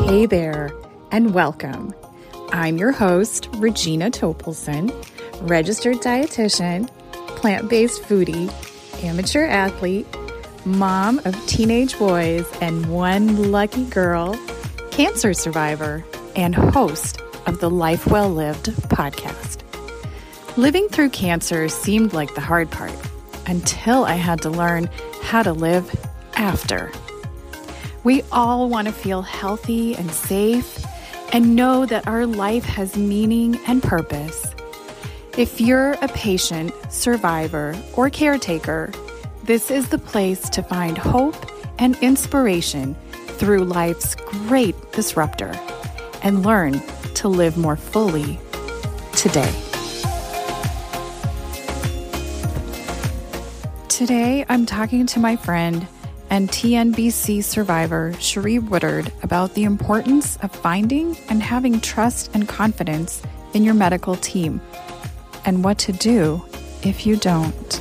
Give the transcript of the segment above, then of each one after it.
Hey there, and welcome. I'm your host, Regina Topelson, registered dietitian, plant-based foodie, amateur athlete, mom of teenage boys and one lucky girl, cancer survivor, and host of the Life Well Lived podcast. Living through cancer seemed like the hard part until I had to learn how to live after. We all want to feel healthy and safe and know that our life has meaning and purpose. If you're a patient, survivor, or caretaker, this is the place to find hope and inspiration through life's great disruptor and learn to live more fully today. Today, I'm talking to my friend and TNBC survivor, Cherie Woodard, about the importance of finding and having trust and confidence in your medical team and what to do if you don't.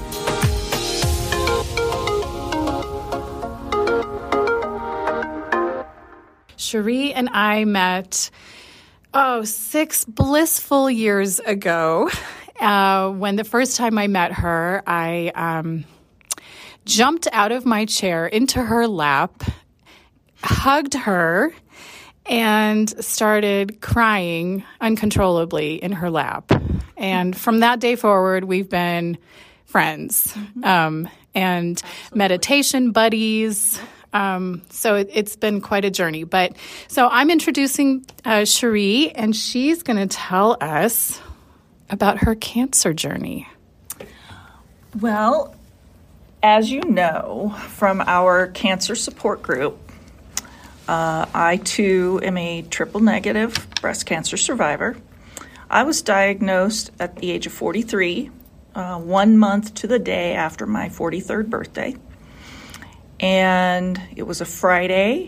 Cherie and I met, 6 blissful years ago. When the first time I met her, I jumped out of my chair into her lap, hugged her, and started crying uncontrollably in her lap. And from that day forward, we've been friends and Absolutely. Meditation buddies. So it's been quite a journey. But so I'm introducing Cherie, and she's going to tell us about her cancer journey. Well, as you know from our cancer support group, I too am a triple negative breast cancer survivor. I was diagnosed at the age of 43, 1 month to the day after my 43rd birthday. And it was a Friday,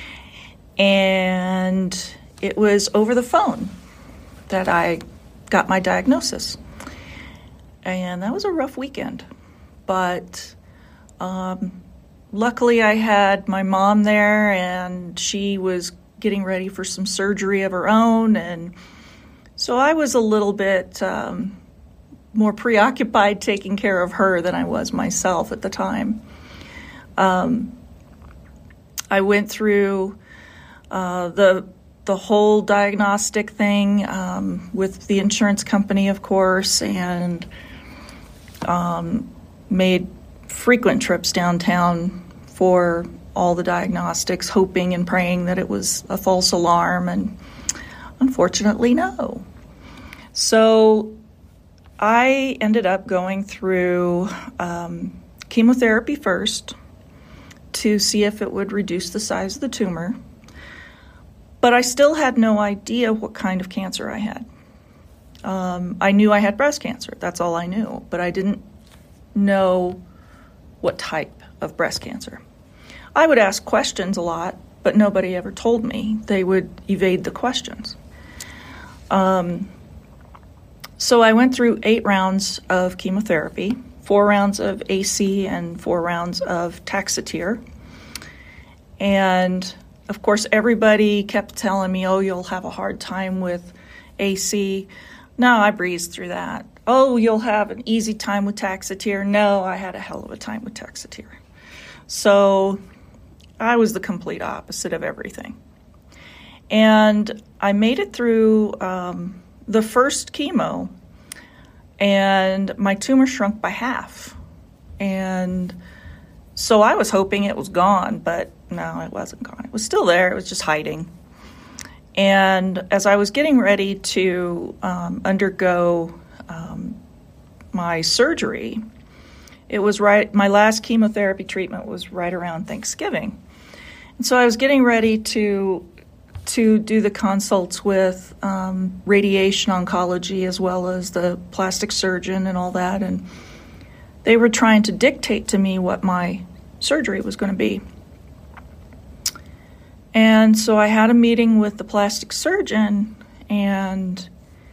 and it was over the phone that I got my diagnosis. And that was a rough weekend. But luckily I had my mom there, and she was getting ready for some surgery of her own. And so I was a little bit more preoccupied taking care of her than I was myself at the time. I went through the whole diagnostic thing with the insurance company, of course, and made frequent trips downtown for all the diagnostics, hoping and praying that it was a false alarm, and unfortunately, no. So I ended up going through chemotherapy first to see if it would reduce the size of the tumor. But I still had no idea what kind of cancer I had. I knew I had breast cancer. That's all I knew. But I didn't know what type of breast cancer. I would ask questions a lot, but nobody ever told me. They would evade the questions. So I went through 8 rounds of chemotherapy, 4 rounds of AC and 4 rounds of Taxotere. And of course, everybody kept telling me, oh, you'll have a hard time with AC. No, I breezed through that. Oh, you'll have an easy time with Taxotere. No, I had a hell of a time with Taxotere. So I was the complete opposite of everything. And I made it through the first chemo, and my tumor shrunk by half. And so I was hoping it was gone, but no, it wasn't gone. It was still there. It was just hiding. And as I was getting ready to undergo my surgery, it was my last chemotherapy treatment was right around Thanksgiving. And so I was getting ready to do the consults with radiation oncology as well as the plastic surgeon and all that. And they were trying to dictate to me what my surgery was going to be. And so I had a meeting with the plastic surgeon, and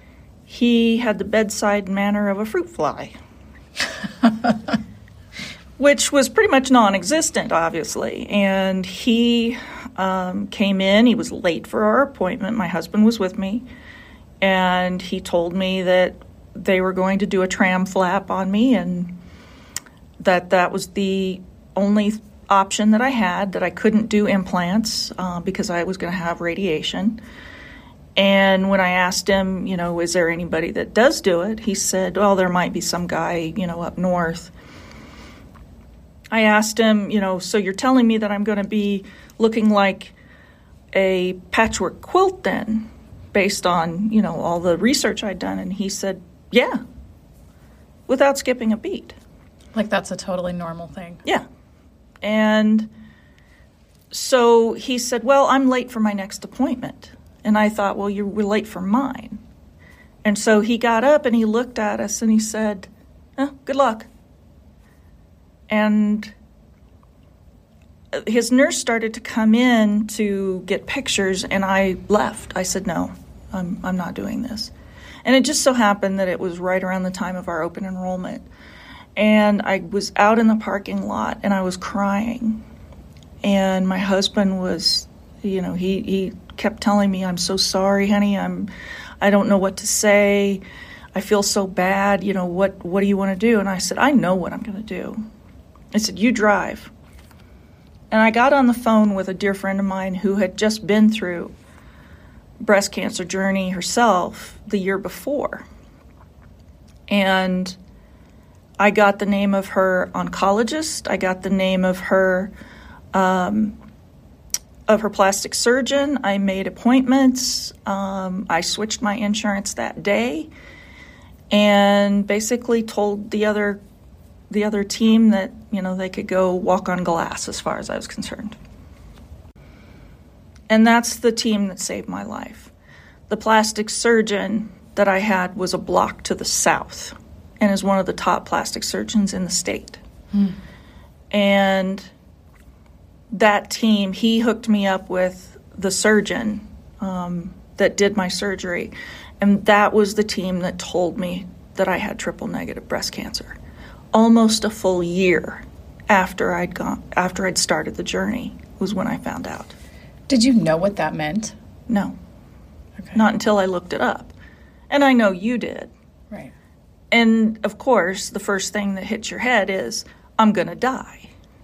he had the bedside manner of a fruit fly. which was pretty much non-existent, obviously. And he came in. He was late for our appointment. My husband was with me. And he told me that they were going to do a tram flap on me and that was the only option that I had, that I couldn't do implants because I was going to have radiation. And when I asked him, is there anybody that does do it? He said, well, there might be some guy, up north. I asked him, so you're telling me that I'm going to be looking like a patchwork quilt then, based on, all the research I'd done? And he said, yeah, without skipping a beat. Like that's a totally normal thing. Yeah. And so he said, well, I'm late for my next appointment. And I thought, well, you were late for mine. And so he got up and he looked at us and he said, good luck. And his nurse started to come in to get pictures, and I left. I said, no, I'm not doing this. And it just so happened that it was right around the time of our open enrollment. And I was out in the parking lot, and I was crying. And my husband was, he kept telling me, I'm so sorry, honey. I don't know what to say. I feel so bad. What do you want to do? And I said, I know what I'm going to do. I said, you drive. And I got on the phone with a dear friend of mine who had just been through breast cancer journey herself the year before. And I got the name of her oncologist. I got the name of her plastic surgeon. I made appointments. I switched my insurance that day, and basically told the other team that they could go walk on glass as far as I was concerned. And that's the team that saved my life. The plastic surgeon that I had was a block to the south, and is one of the top plastic surgeons in the state. And that team, he hooked me up with the surgeon that did my surgery. And that was the team that told me that I had triple-negative breast cancer. Almost a full year after I'd started the journey was when I found out. Did you know what that meant? No. Okay. Not until I looked it up. And I know you did. Right. And, of course, the first thing that hits your head is, I'm going to die.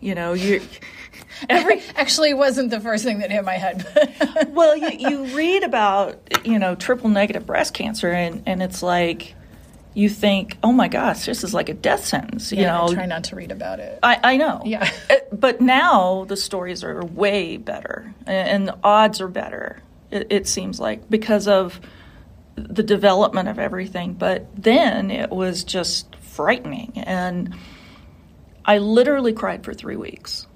Actually, it wasn't the first thing that hit my head. Well, you read about, triple-negative breast cancer, and it's like, you think, oh, my gosh, this is like a death sentence. I try not to read about it. I know. Yeah. But now the stories are way better, and the odds are better, it seems like, because of the development of everything. But then it was just frightening, and I literally cried for 3 weeks.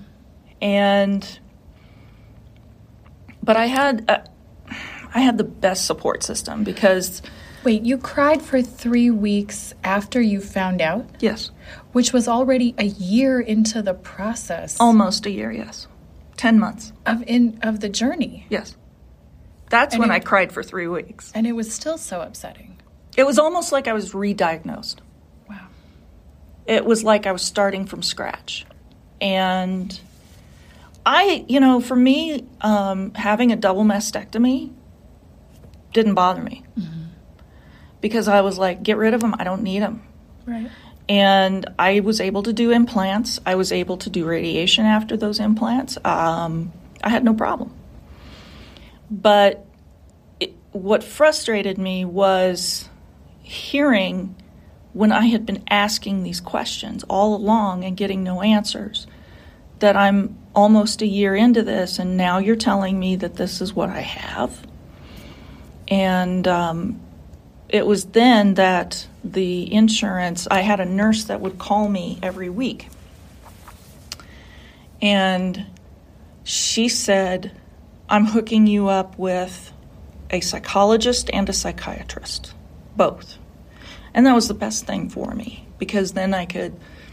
But I had the best support system because... Wait, you cried for 3 weeks after you found out? Yes. Which was already a year into the process. Almost a year, yes. 10 months. Of the journey. Yes. That's when I cried for 3 weeks. And it was still so upsetting. It was almost like I was re-diagnosed. Wow. It was like I was starting from scratch. And for me, having a double mastectomy didn't bother me. Mm-hmm. Because I was like, get rid of them. I don't need them. Right. And I was able to do implants. I was able to do radiation after those implants. I had no problem. But what frustrated me was hearing when I had been asking these questions all along and getting no answers, that I'm almost a year into this, and now you're telling me that this is what I have. And it was then that the insurance, I had a nurse that would call me every week. And she said, I'm hooking you up with a psychologist and a psychiatrist, both. And that was the best thing for me, because then I could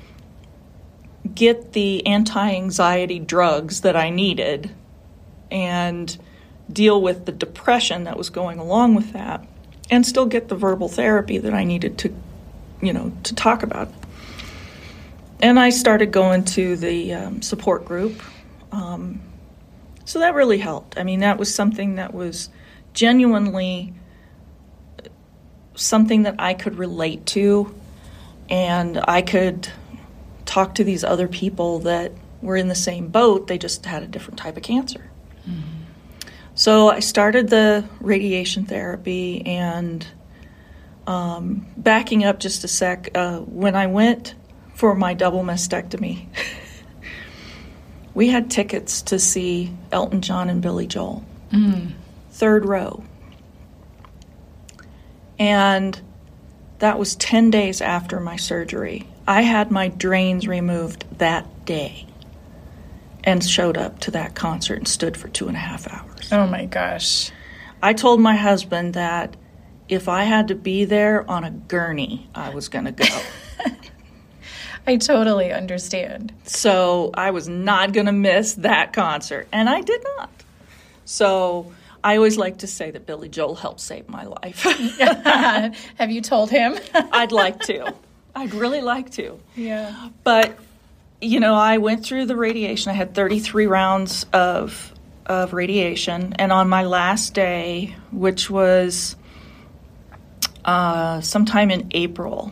get the anti-anxiety drugs that I needed and deal with the depression that was going along with that, and still get the verbal therapy that I needed to talk about. And I started going to the support group. So that really helped. I mean, that was something that was genuinely something that I could relate to, and I could talk to these other people that were in the same boat. They just had a different type of cancer. Mm-hmm. So I started the radiation therapy, and backing up just a sec, when I went for my double mastectomy, we had tickets to see Elton John and Billy Joel, third row. And that was 10 days after my surgery. I had my drains removed that day and showed up to that concert and stood for 2.5 hours. Oh my gosh. I told my husband that if I had to be there on a gurney, I was going to go. I totally understand. So I was not going to miss that concert, and I did not. So I always like to say that Billy Joel helped save my life. Have you told him? I'd like to. I'd really like to. Yeah. But, you know, I went through the radiation. I had 33 rounds of radiation, and on my last day, which was sometime in April,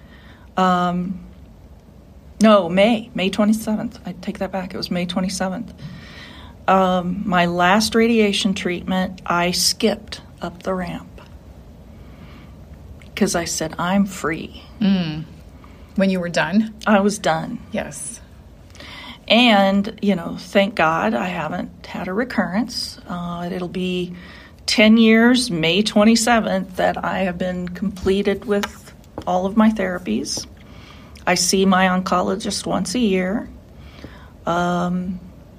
May 27th. I take that back. It was May 27th. My last radiation treatment, I skipped up the ramp because I said, I'm free. When you were done? I was done. Yes. And, you know, thank God I haven't had a recurrence. It'll be 10 years, May 27th, that I have been completed with all of my therapies. I see my oncologist once a year. And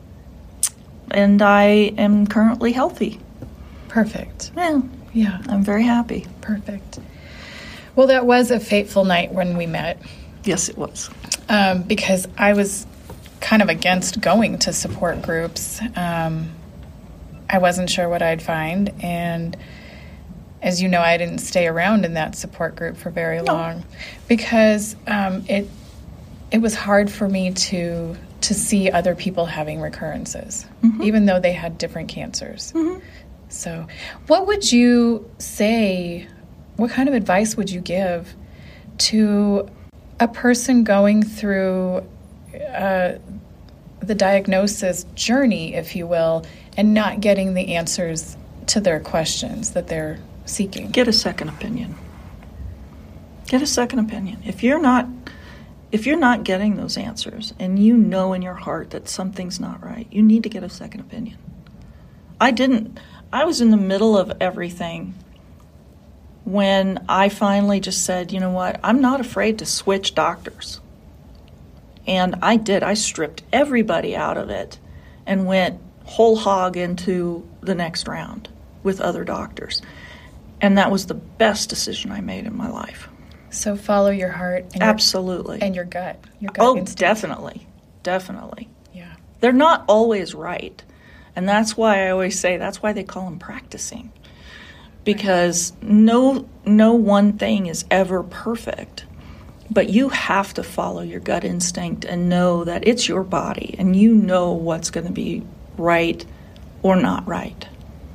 I am currently healthy. Perfect. Yeah, I'm very happy. Perfect. Well, that was a fateful night when we met. Yes, it was. Because I was kind of against going to support groups. I wasn't sure what I'd find, and as you know, I didn't stay around in that support group for very long because it was hard for me to see other people having recurrences, even though they had different cancers. So what would you say, what kind of advice would you give to a person going through the diagnosis journey, if you will, and not getting the answers to their questions that they're seeking? Get a second opinion. Get a second opinion. If you're not getting those answers and you know in your heart that something's not right, you need to get a second opinion. I was in the middle of everything when I finally just said, you know what, I'm not afraid to switch doctors. And I did. I stripped everybody out of it and went whole hog into the next round with other doctors. And that was the best decision I made in my life. So follow your heart. And absolutely. And your gut. Instinct. Definitely. Yeah. They're not always right. And that's why I always say that's why they call them practicing. Because no one thing is ever perfect. But you have to follow your gut instinct and know that it's your body and you know what's going to be right or not right.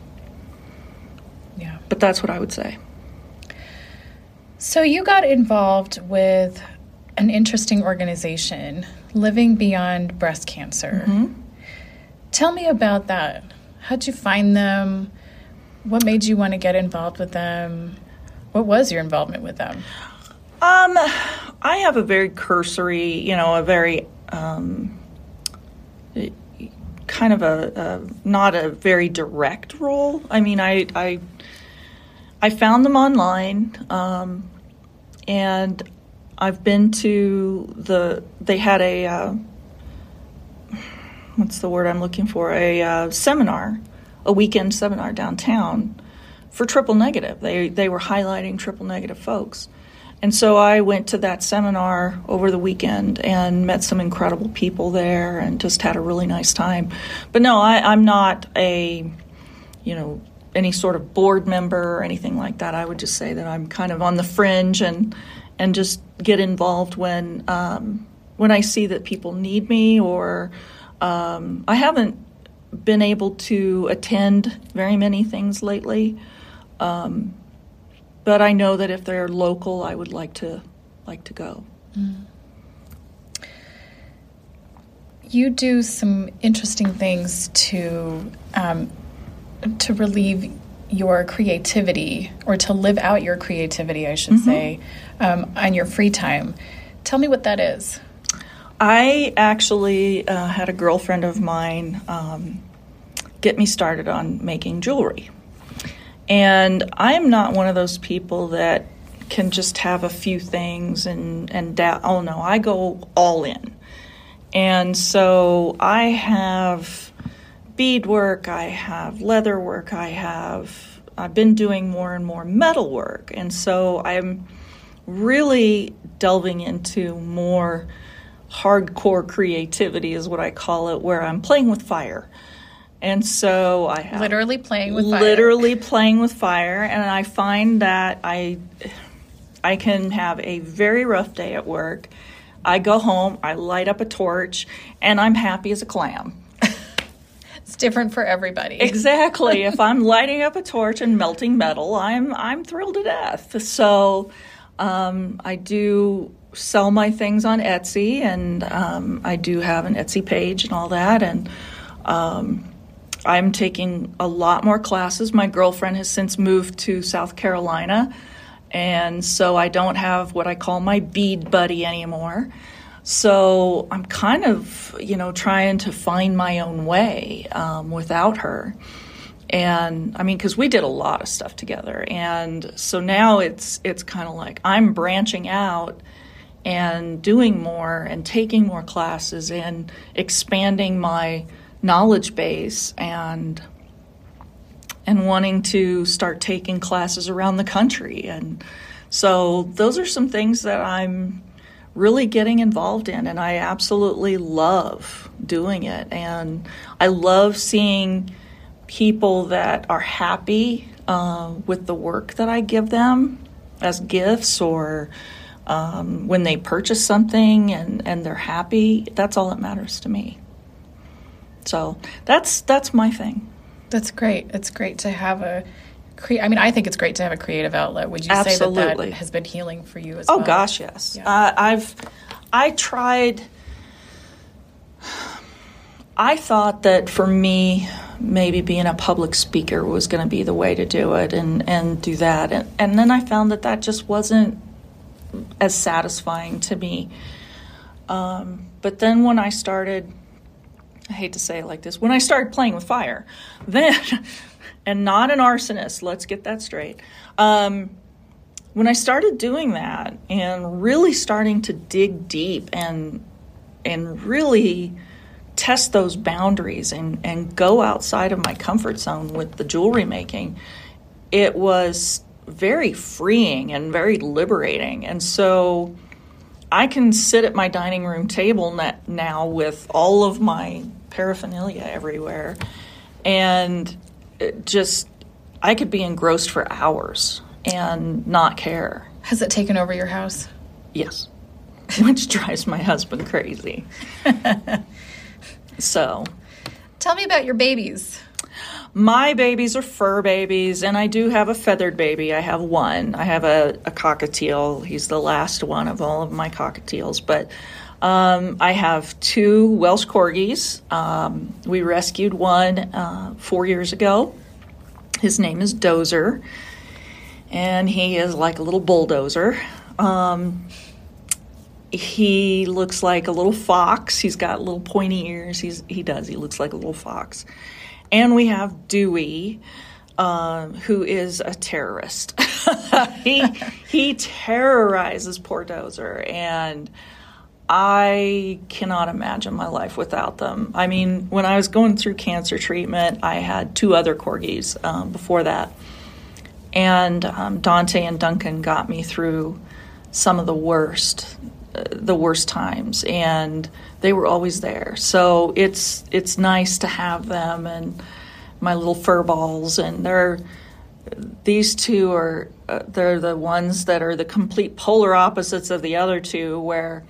Yeah. But that's what I would say. So you got involved with an interesting organization, Living Beyond Breast Cancer. Tell me about that. How'd you find them? What made you want to get involved with them? What was your involvement with them? I have a very cursory, a very kind of a not a very direct role. I mean, I found them online, and I've been to they had a, what's the word I'm looking for? A seminar, a weekend seminar downtown for triple negative. They were highlighting triple negative folks. And so I went to that seminar over the weekend and met some incredible people there and just had a really nice time. But no, I'm not any sort of board member or anything like that. I would just say that I'm kind of on the fringe and just get involved when when I see that people need me, or I haven't been able to attend very many things lately, but I know that if they're local, I would like to go. Mm. You do some interesting things to relieve your creativity, or to live out your creativity, I should say, on your free time. Tell me what that is. I actually had a girlfriend of mine get me started on making jewelry. And I'm not one of those people that can just have a few things and oh no, I go all in. And so I have beadwork, I have leather work, I've been doing more and more metal work. And so I'm really delving into more hardcore creativity, is what I call it, where I'm playing with fire. And so I have literally playing with fire. And I find that I can have a very rough day at work. I go home, I light up a torch, and I'm happy as a clam. It's different for everybody. Exactly. If I'm lighting up a torch and melting metal, I'm thrilled to death. So I do sell my things on Etsy, and I do have an Etsy page and all that. And I'm taking a lot more classes. My girlfriend has since moved to South Carolina, and so I don't have what I call my bead buddy anymore. So I'm kind of, trying to find my own way without her. And I mean, because we did a lot of stuff together. And so now it's kind of like I'm branching out and doing more and taking more classes and expanding my knowledge base and wanting to start taking classes around the country. And so those are some things that I'm really getting involved in, and I absolutely love doing it. And I love seeing people that are happy with the work that I give them as gifts, or when they purchase something and they're happy. That's all that matters to me. So that's my thing. That's great. It's great to have I think it's great to have a creative outlet. Would you Absolutely. say that has been healing for you as well? Oh gosh, yes. Yeah. I tried. I thought that for me, maybe being a public speaker was going to be the way to do it, and do that. And then I found that just wasn't as satisfying to me. But then when I started, I hate to say it like this, when I started playing with fire, then, and not an arsonist, let's get that straight. When I started doing that and really starting to dig deep and really test those boundaries and go outside of my comfort zone with the jewelry making, it was very freeing and very liberating. And so I can sit at my dining room table now with all of my paraphernalia everywhere, and I could be engrossed for hours and not care. Has it taken over your house? Yes, which drives my husband crazy. So, tell me about your babies. My babies are fur babies, and I do have a feathered baby. I have one. I have a cockatiel. He's the last one of all of my cockatiels. But I have 2 Welsh corgis. We rescued one 4 years ago. His name is Dozer, and he is like a little bulldozer. He looks like a little fox. He's got little pointy ears. He looks like a little fox. And we have Dewey, who is a terrorist. He terrorizes poor Dozer, and I cannot imagine my life without them. I mean, when I was going through cancer treatment, I had 2 other corgis before that. And Dante and Duncan got me through some of the worst times, and they were always there. So it's nice to have them, and my little fur balls, and these 2 are they're the ones that are the complete polar opposites of the other 2, where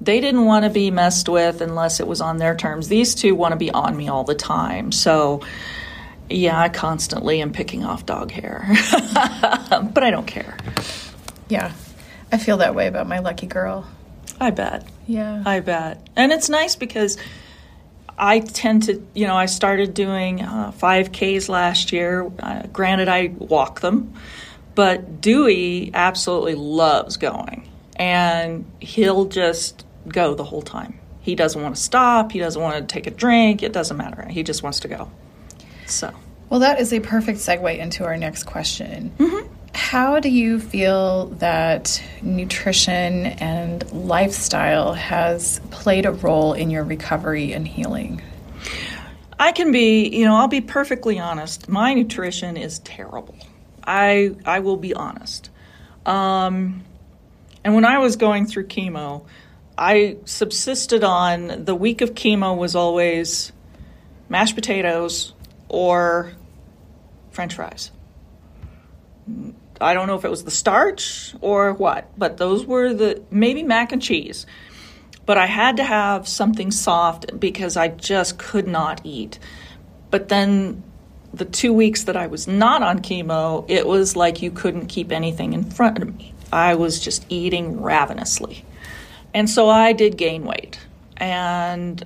They didn't want to be messed with unless it was on their terms. These two want to be on me all the time. So, yeah, I constantly am picking off dog hair. But I don't care. Yeah. I feel that way about my lucky girl. I bet. Yeah. I bet. And it's nice because I tend to, I started doing 5Ks last year. Granted, I walk them. But Dewey absolutely loves going. And he'll just go the whole time. He doesn't want to stop. He doesn't want to take a drink. It doesn't matter. He just wants to go. So. Well, that is a perfect segue into our next question. Mm-hmm. How do you feel that nutrition and lifestyle has played a role in your recovery and healing? I can be, I'll be perfectly honest. My nutrition is terrible. I will be honest. And when I was going through chemo, I subsisted on the week of chemo was always mashed potatoes or French fries. I don't know if it was the starch or what, but those were maybe mac and cheese. But I had to have something soft because I just could not eat. But then the 2 weeks that I was not on chemo, it was like you couldn't keep anything in front of me. I was just eating ravenously. And so I did gain weight. And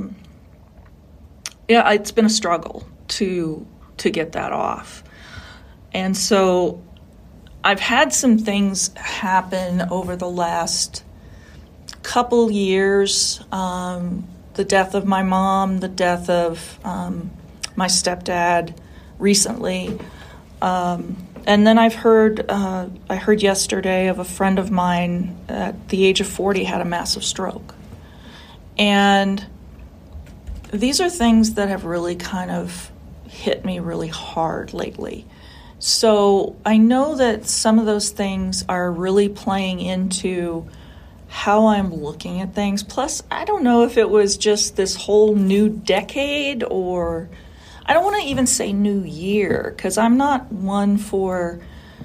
it's been a struggle to get that off. And so I've had some things happen over the last couple years. The death of my mom, the death of my stepdad recently. And then I heard yesterday of a friend of mine at the age of 40 had a massive stroke. And these are things that have really kind of hit me really hard lately. So I know that some of those things are really playing into how I'm looking at things. Plus, I don't know if it was just this whole new decade, or I don't want to even say new year, because I'm not one for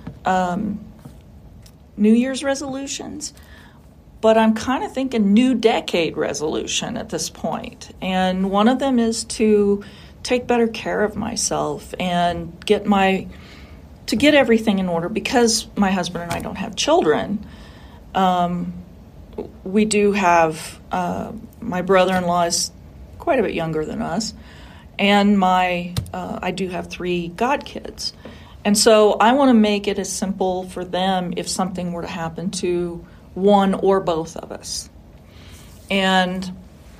New Year's resolutions, but I'm kind of thinking new decade resolution at this point. And one of them is to take better care of myself and get everything in order. Because my husband and I don't have children, we do have, my brother-in-law is quite a bit younger than us, and I do have 3 godkids. And so I want to make it as simple for them if something were to happen to one or both of us. And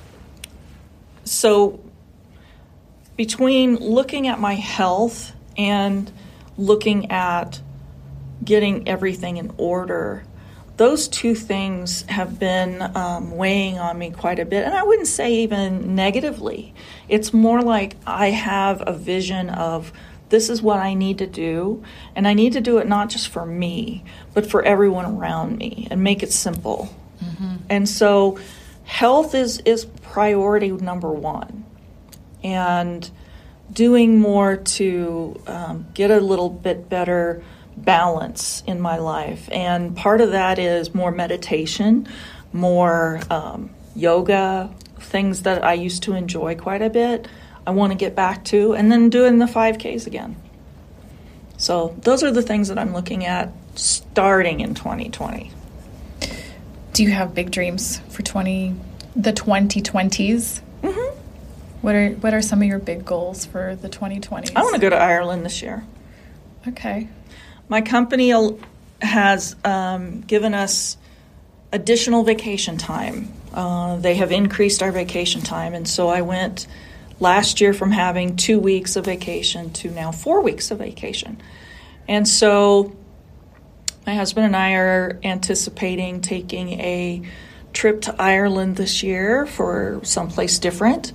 so between looking at my health and looking at getting everything in order, those 2 things have been weighing on me quite a bit. And I wouldn't say even negatively. It's more like I have a vision of this is what I need to do. And I need to do it not just for me, but for everyone around me, and make it simple. Mm-hmm. And so health is priority number 1. And doing more to get a little bit better balance in my life. And part of that is more meditation, more yoga, things that I used to enjoy quite a bit. I want to get back to, and then doing the 5Ks again. So those are the things that I'm looking at starting in 2020. Do you have big dreams for the 2020s? Mm-hmm. What are some of your big goals for the 2020s? I want to go to Ireland this year. Okay. My company has given us additional vacation time. They have increased our vacation time, and so I went last year from having 2 weeks of vacation to now 4 weeks of vacation. And so my husband and I are anticipating taking a trip to Ireland this year for someplace different.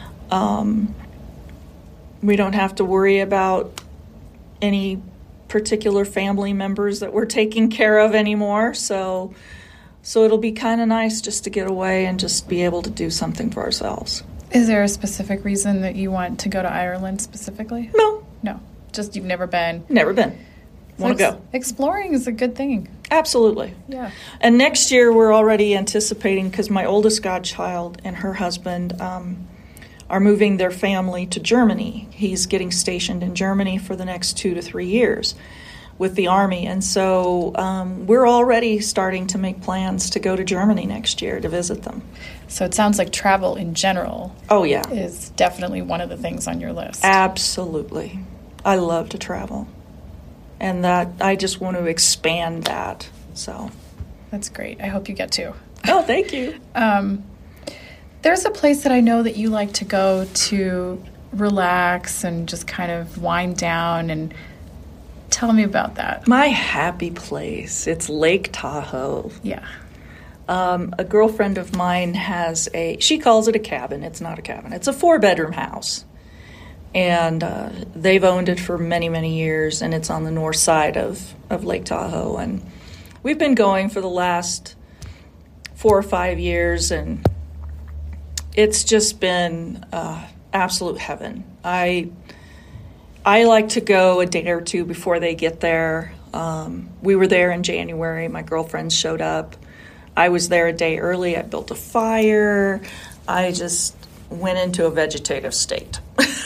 We don't have to worry about any particular family members that we're taking care of anymore. So it'll be kind of nice just to get away and just be able to do something for ourselves. Is there a specific reason that you want to go to Ireland specifically? No. Just you've never been? Never been. Want to go. Exploring is a good thing. Absolutely. Yeah. And next year we're already anticipating, because my oldest godchild and her husband are moving their family to Germany. He's getting stationed in Germany for the next 2 to 3 years with the Army. And so we're already starting to make plans to go to Germany next year to visit them. So it sounds like travel in general is definitely one of the things on your list. Absolutely. I love to travel. And that I just want to expand that. So that's great. I hope you get to. Oh, thank you. There's a place that I know that you like to go to relax and just kind of wind down, and tell me about that. My happy place. It's Lake Tahoe. Yeah. A girlfriend of mine she calls it a cabin. It's not a cabin. It's a 4-bedroom house. And they've owned it for many, many years, and it's on the north side of Lake Tahoe. And we've been going for the last 4 or 5 years, and it's just been absolute heaven. I like to go a day or two before they get there. We were there in January. My girlfriends showed up. I was there a day early. I built a fire. I just went into a vegetative state.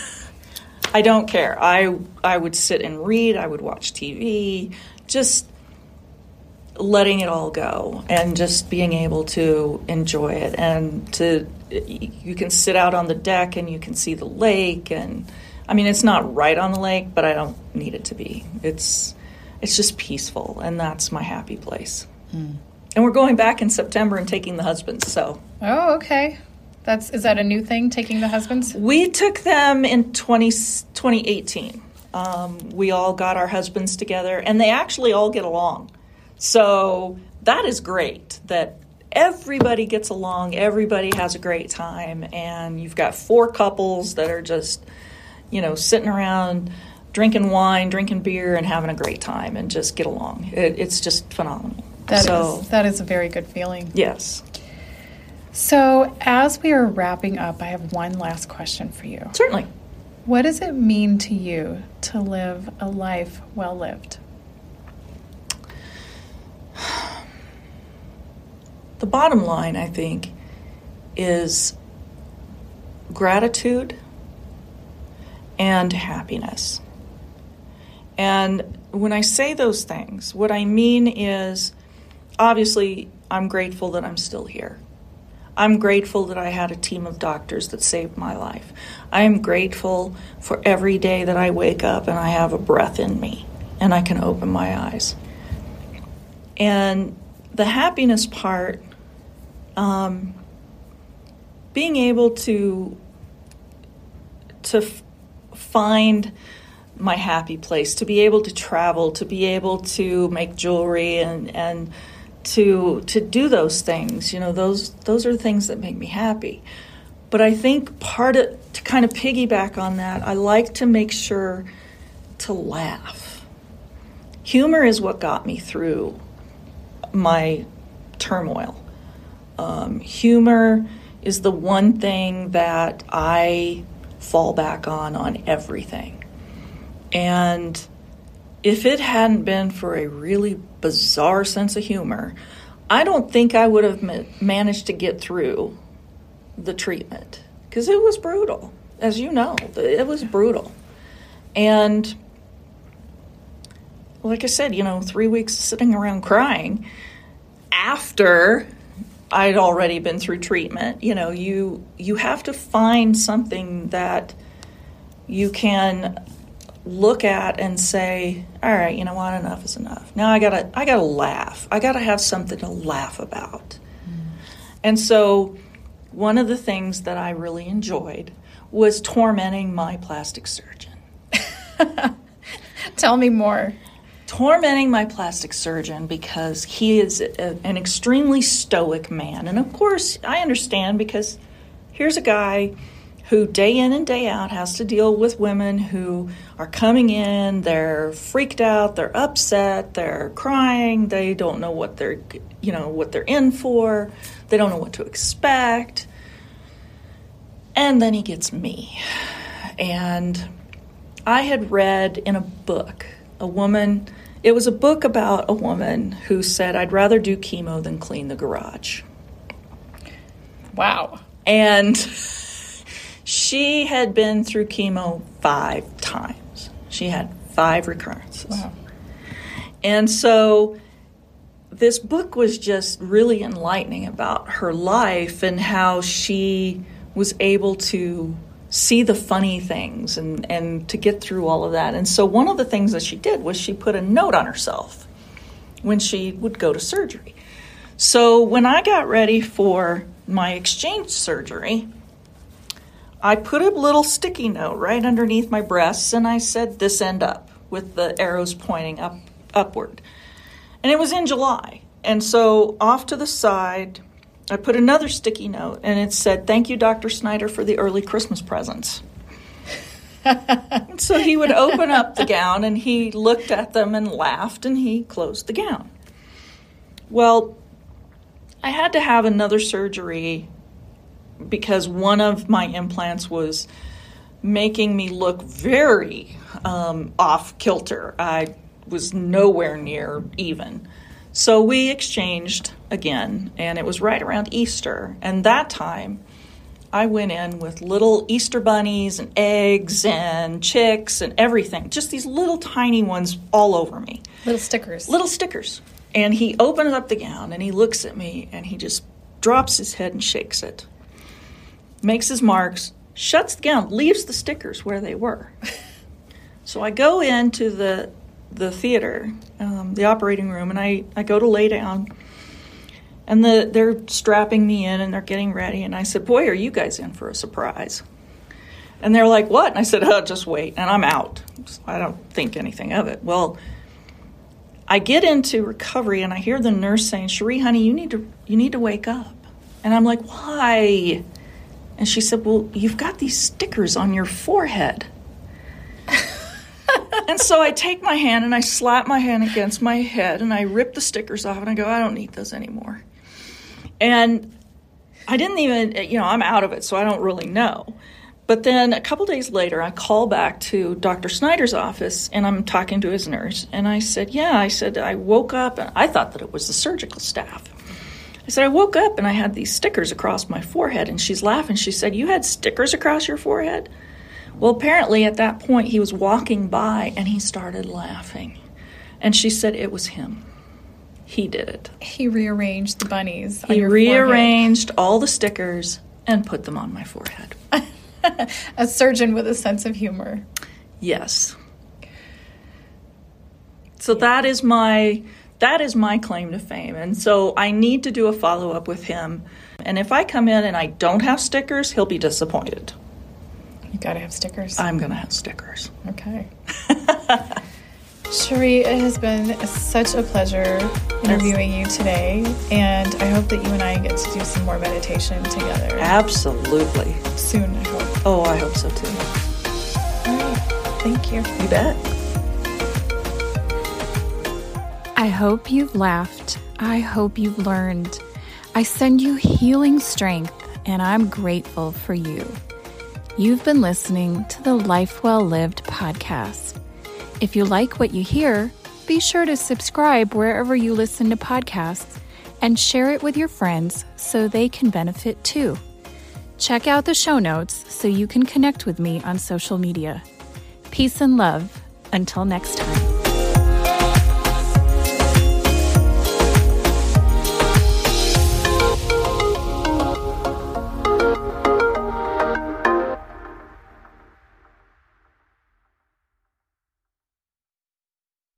I don't care. I would sit and read. I would watch TV, just letting it all go and just being able to enjoy it. And you can sit out on the deck and you can see the lake. And I mean, it's not right on the lake, but I don't need it to be. It's just peaceful, and that's my happy place. And we're going back in September and taking the husbands. So. Oh, okay. Is that a new thing, taking the husbands? We took them in 2018. We all got our husbands together, and they actually all get along. So that is great that everybody gets along, everybody has a great time, and you've got 4 couples that are just, sitting around drinking wine, drinking beer, and having a great time and just get along. It's just phenomenal. That is a very good feeling. Yes. So as we are wrapping up, I have one last question for you. Certainly. What does it mean to you to live a life well lived? The bottom line, I think, is gratitude and happiness. And when I say those things, what I mean is, obviously, I'm grateful that I'm still here. I'm grateful that I had a team of doctors that saved my life. I am grateful for every day that I wake up and I have a breath in me and I can open my eyes. And the happiness part, being able to find my happy place, to be able to travel, to be able to make jewelry and to do those things, those are things that make me happy. But I think to kind of piggyback on that, I like to make sure to laugh. Humor is what got me through my turmoil. Humor is the one thing that I fall back on everything. And if it hadn't been for a really bizarre sense of humor, I don't think I would have managed to get through the treatment, because it was brutal. As you know, it was brutal. And like I said, 3 weeks sitting around crying after I'd already been through treatment. You have to find something that you can look at and say, all right, you know what, enough is enough. Now I gotta laugh. I gotta have something to laugh about. And so one of the things that I really enjoyed was tormenting my plastic surgeon. Tell me more. Tormenting my plastic surgeon, because he is an extremely stoic man. And of course, I understand, because here's a guy who day in and day out has to deal with women who are coming in, they're freaked out, they're upset, they're crying, they don't know what they're in for, they don't know what to expect. And then he gets me. And I had read in a book, a woman It was a book about a woman who said, I'd rather do chemo than clean the garage. Wow. And she had been through chemo 5 times. She had 5 recurrences. Wow. And so this book was just really enlightening about her life and how she was able to see the funny things and to get through all of that. And so one of the things that she did was she put a note on herself when she would go to surgery. So when I got ready for my exchange surgery, I put a little sticky note right underneath my breasts, and I said, this end up, with the arrows pointing upward. And it was in July. And so off to the side, I put another sticky note, and it said, thank you, Dr. Snyder, for the early Christmas presents. So he would open up the gown, and he looked at them and laughed, and he closed the gown. Well, I had to have another surgery because one of my implants was making me look very off kilter. I was nowhere near even. So we exchanged again, and it was right around Easter. And that time, I went in with little Easter bunnies and eggs and chicks and everything. Just these little tiny ones all over me. Little stickers. Little stickers. And he opens up the gown, and he looks at me, and he just drops his head and shakes it. Makes his marks, shuts the gown, leaves the stickers where they were. So I go into the theater, the operating room, and I go to lay down, and they're strapping me in, and they're getting ready, and I said, boy, are you guys in for a surprise? And they're like, what? And I said, oh, just wait, and I'm out. I don't think anything of it. Well, I get into recovery, and I hear the nurse saying, Cherie, honey, you need to wake up. And I'm like, why? And she said, well, you've got these stickers on your forehead. And so I take my hand and I slap my hand against my head and I rip the stickers off and I go, I don't need those anymore. And I didn't even, I'm out of it, so I don't really know. But then a couple days later, I call back to Dr. Snyder's office and I'm talking to his nurse. And I said, I woke up and I thought that it was the surgical staff. I said, I woke up and I had these stickers across my forehead. And she's laughing. She said, you had stickers across your forehead? Well, apparently at that point he was walking by and he started laughing. And she said it was him. He did it. He rearranged the bunnies on He your rearranged forehead. all the stickers and put them on my forehead. A surgeon with a sense of humor. Yes. So that is my claim to fame. And so I need to do a follow-up with him. And if I come in and I don't have stickers, he'll be disappointed. You gotta have stickers. I'm going to have stickers. Okay. Cherie, it has been such a pleasure interviewing you today, and I hope that you and I get to do some more meditation together. Absolutely. Soon, I hope. Oh, I hope so too. All right. Thank you. You bet. I hope you've laughed. I hope you've learned. I send you healing strength, and I'm grateful for you. You've been listening to the Life Well Lived podcast. If you like what you hear, be sure to subscribe wherever you listen to podcasts and share it with your friends so they can benefit too. Check out the show notes so you can connect with me on social media. Peace and love. Until next time.